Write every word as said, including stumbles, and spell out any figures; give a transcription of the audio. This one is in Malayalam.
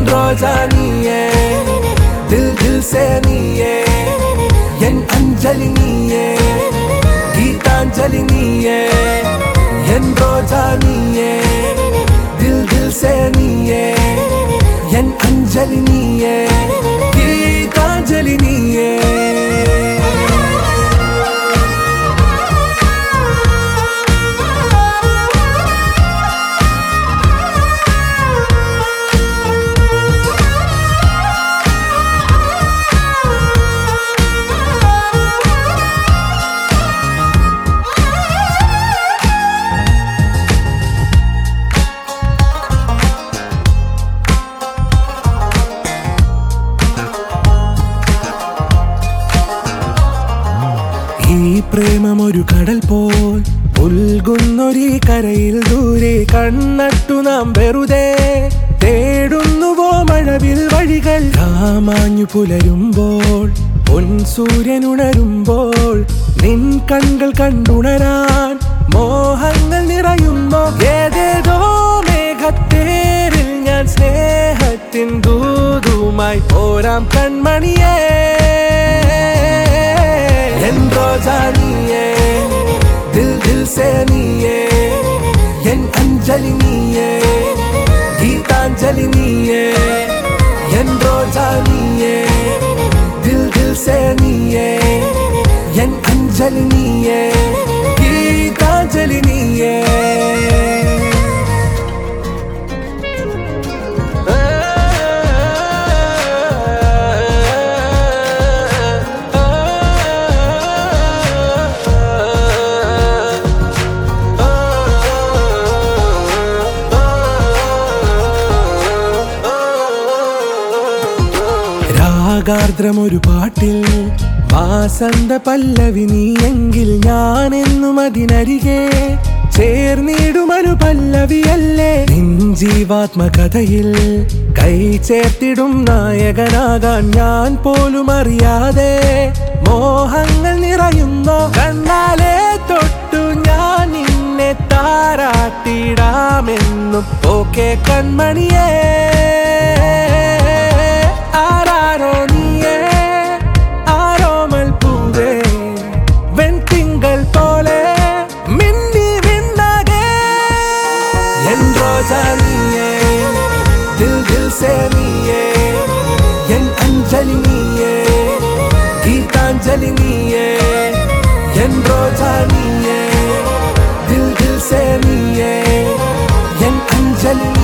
रोजा नीये दिल दिल से नीये यन अंजलि नीये गीतांजलि नीये यन रोजा नीये दिल दिल से नीये यन अंजलि नीये गीतांजलि नीये പ്രേമമൊരു കടൽ പോൽ ഉൽകുന്നൊരു കരയിൽ ദൂരെ കണ്ണട്ടു നാം വെറുതെ തേടുന്നുവോ മഴവിൽ വഴികൾ രാമാഞ്ഞു പുലരുമ്പോൾ പൊൻ സൂര്യനുണരുമ്പോൾ നിൻ കണ്ണുകൾ കണ്ടുണരാൻ മോഹങ്ങൾ നിറയുന്നു ഏതേതോ മേഘത്തേരിൽ ഞാൻ സ്നേഹത്തിൻ ദൂതുമായി പോരാം കൺമണിയേ रोजा नीये दिल दिल से नीये यन अंजलि नीये गीतांजलि नीये यन रोजा नीये दिल दिल से नीये यन अंजलि नीये गीतांजलि नीये രാഗാർദ്രമൊരു പാട്ടിൽ വാസന്ത പല്ലവി നീയെങ്കിൽ ഞാൻ എന്നും അതിനരികെ ചേർന്നിടുമൊരു പല്ലവിയല്ലേ നിൻ ജീവാത്മകഥയിൽ കൈ ചേർത്തിടും നായകനാകാൻ ഞാൻ പോലും അറിയാതെ മോഹങ്ങൾ നിറയുന്നു കണ്ണാലെ തൊട്ടു ഞാൻ നിന്നെ താരാട്ടിടാമെന്നും ഓക്കെ കൺമണിയേ दिल दिल से नीये यन अंजलि नीये गीतांजलि नीये यन रोजा नीये दिल दिल से नीये यन अंजलि